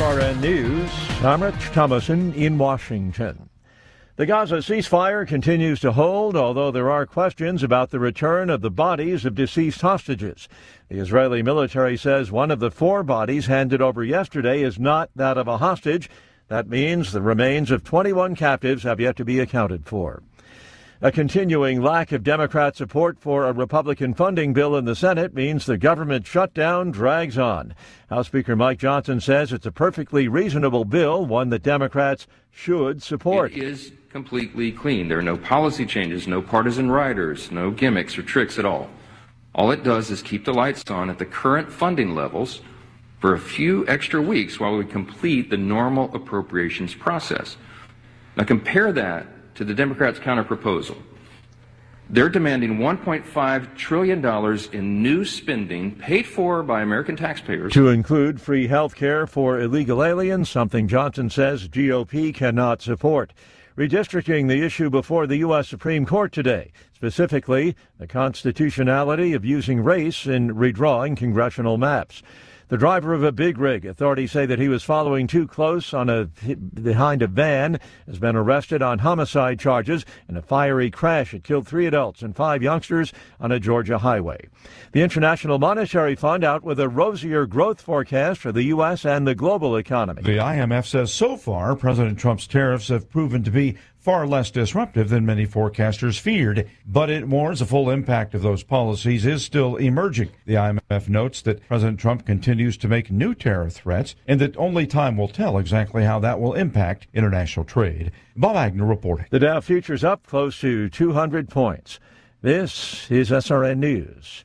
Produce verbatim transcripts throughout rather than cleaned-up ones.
R N News, I'm Rich Thomason in Washington. The Gaza ceasefire continues to hold, although there are questions about the return of the bodies of deceased hostages. The Israeli military says one of the four bodies handed over yesterday is not that of a hostage. That means the remains of twenty-one captives have yet to be accounted for. A continuing lack of Democrat support for a Republican funding bill in the Senate means the government shutdown drags on. House Speaker Mike Johnson says it's a perfectly reasonable bill, one that Democrats should support. It is completely clean. There are no policy changes, no partisan riders, no gimmicks or tricks at all. All it does is keep the lights on at the current funding levels for a few extra weeks while we complete the normal appropriations process. Now compare that to the Democrats' counterproposal. They're demanding one point five trillion dollars in new spending paid for by American taxpayers. To include free health care for illegal aliens, something Johnson says G O P cannot support. Redistricting the issue before the U S Supreme Court today, specifically the constitutionality of using race in redrawing congressional maps. The driver of a big rig, authorities say that he was following too close on a behind a van, has been arrested on homicide charges in a fiery crash. It killed three adults and five youngsters on a Georgia highway. The International Monetary Fund out with a rosier growth forecast for the U S and the global economy. The I M F says so far President Trump's tariffs have proven to be far less disruptive than many forecasters feared, but it warns the full impact of those policies is still emerging. The I M F notes that President Trump continues to make new tariff threats and that only time will tell exactly how that will impact international trade. Bob Agnew reporting. The Dow futures up close to two hundred points. This is S R N News.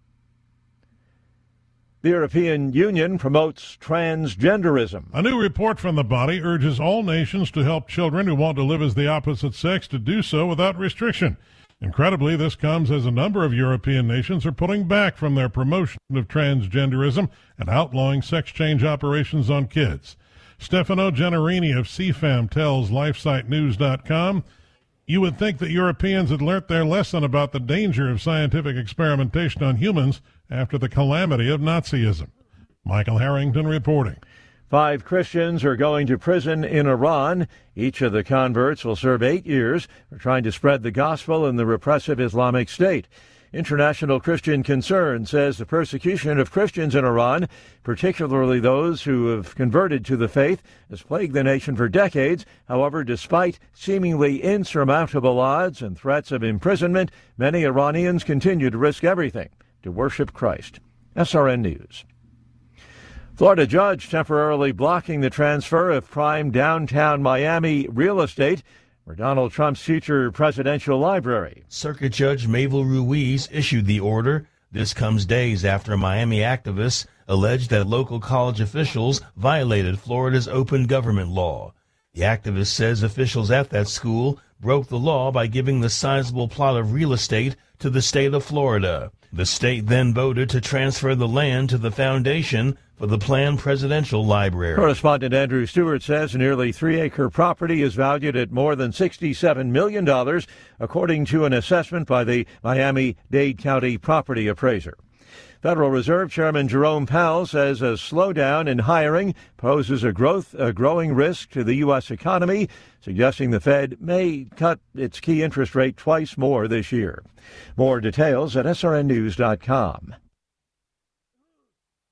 The European Union promotes transgenderism. A new report from the body urges all nations to help children who want to live as the opposite sex to do so without restriction. Incredibly, this comes as a number of European nations are pulling back from their promotion of transgenderism and outlawing sex change operations on kids. Stefano Gennarini of C FAM tells LifeSite News dot com, you would think that Europeans had learnt their lesson about the danger of scientific experimentation on humans after the calamity of Nazism. Michael Harrington reporting. Five Christians are going to prison in Iran. Each of the converts will serve eight years for trying to spread the gospel in the repressive Islamic State. International Christian Concern says the persecution of Christians in Iran, particularly those who have converted to the faith, has plagued the nation for decades. However, despite seemingly insurmountable odds and threats of imprisonment, many Iranians continue to risk everything to worship Christ. S R N News. Florida judge temporarily blocking the transfer of prime downtown Miami real estate for Donald Trump's future presidential library. Circuit Judge Mabel Ruiz issued the order. This comes days after Miami activists alleged that local college officials violated Florida's open government law. The activist says officials at that school broke the law by giving the sizable plot of real estate to the state of Florida. The state then voted to transfer the land to the foundation for the planned presidential library. Correspondent Andrew Stewart says a nearly three-acre property is valued at more than sixty-seven million dollars, according to an assessment by the Miami-Dade County property appraiser. Federal Reserve Chairman Jerome Powell says a slowdown in hiring poses a growth, a growing risk to the U S economy, suggesting the Fed may cut its key interest rate twice more this year. More details at S R N News dot com.